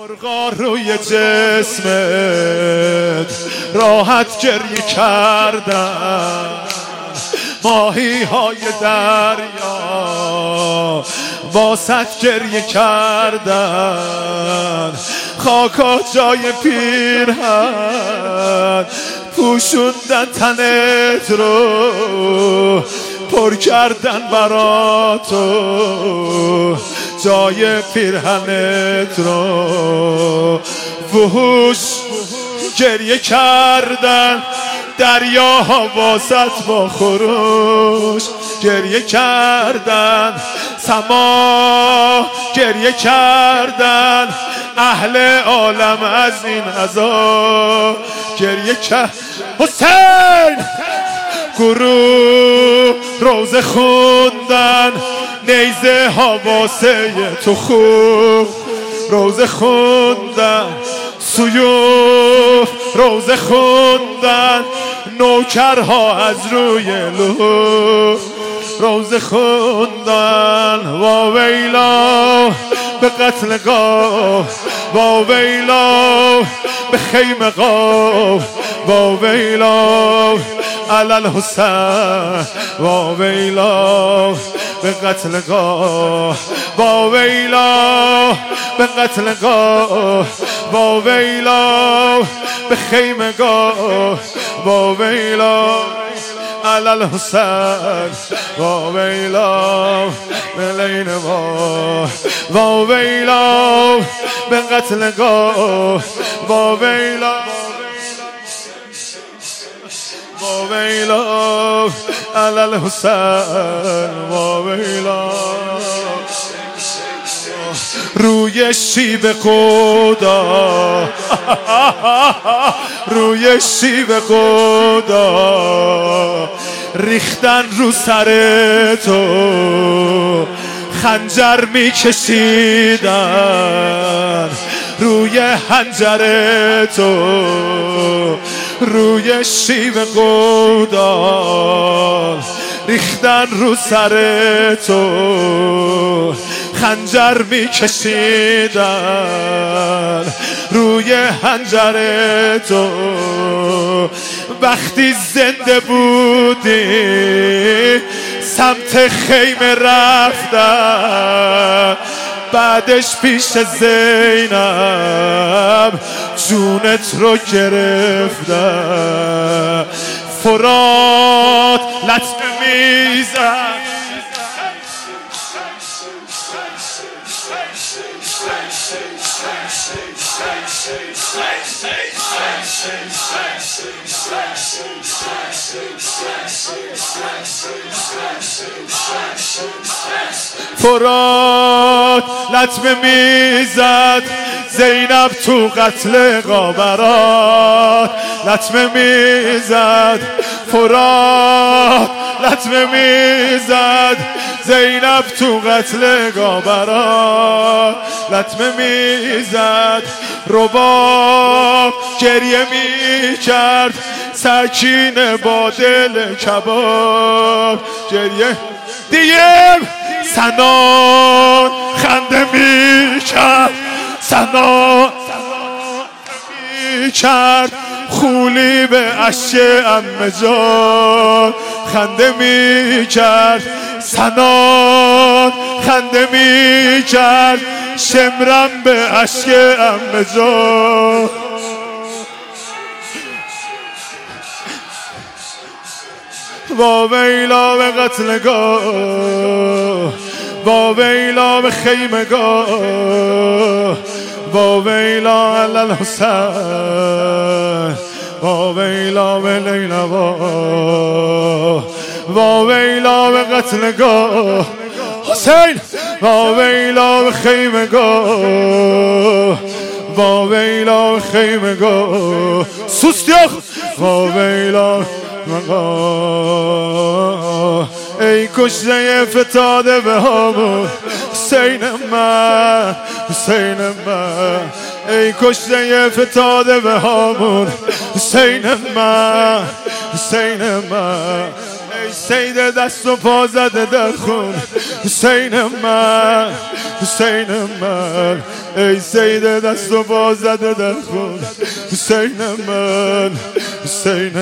مرغا روی جسمت راحت گریه کردن، ماهی های دریا واسط گریه کردن، خاکا جای پیرهن پوشوندن تنت رو، پر کردن برا تو جای پیرهنت رو. وحوش گریه کردن، دریاها واسط با خروش گریه کردن، سما گریه کردن، اهل عالم از این عذاب گریه کردن. حسین گروه روزه خوندن، نیزه ها واسه تو خوب روزه خوندن، سیوف روزه خوندن، نوکرها از روی لوح روزه خوندن. واویلا به قتلگاه، واویلا به خیمگاه، واویلا علی الحسین، واویلا به قتلگاه، واویلا به قتلگاه، واویلا به خیمگاه، واویلا علی الحسین، واویلا به لینواه، واویلا به قتلگاه، واویلا واویلا علی الحسین، واویلا روی شیب خدا، روی شیب خدا ریختن رو سر تو، خنجر میکشیدن روی حنجر تو، روی شیب خدا ریختن رو سر تو، خنجر میکشیدن روی حنجر تو. وقتی زنده بودی سمت خیمه رفتن، بعدش پیش زینب جونت رو گرفتن. فرات لطمه میزن، فرات لطمه میزد، زینب تو قتل قابرات لطمه میزد، فرات لطمه میزد، زینب تو قتل قابرات لطمه میزد. رباب گریه میکرد، سکینه با دل کباب گریه. دیم سنان خنده میکرد، سنان میکرد، خولی به اشک عمه جان خنده میکرد، سنان خنده میکرد، شمرم به اشک عمه جان. واویلا به قتلگاه، واویلا به خیمگاه، واویلا علی الحسین، واویلا به لینواه، واویلا به قتلگاه حسین، واویلا به خیمگاه، واویلا به خیمگاه سوستیاخ، واویلا مقام. ای کشته فتاده به هامون حسین من، حسین من، ای کشته فتاده به هامون حسین من، حسین من، ای سید دست و پا زده در خون حسین من حسین من ای سید دست و پا زده در خون حسین من حسین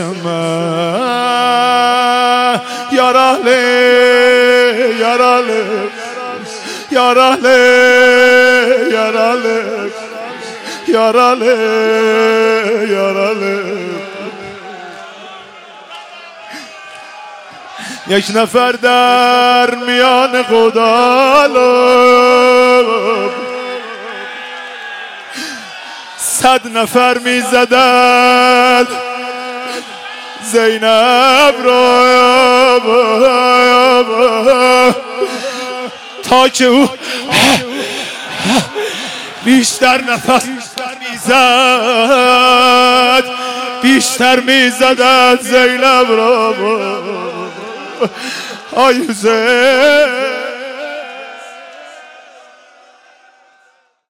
من یاراله یاراله یاراله یاراله یاراله یاراله یک نفر در میان قدالب 100 نفر می زدن زینب را تا که او بیشتر نفس میزد بیشتر میزدن زینب را آی حسین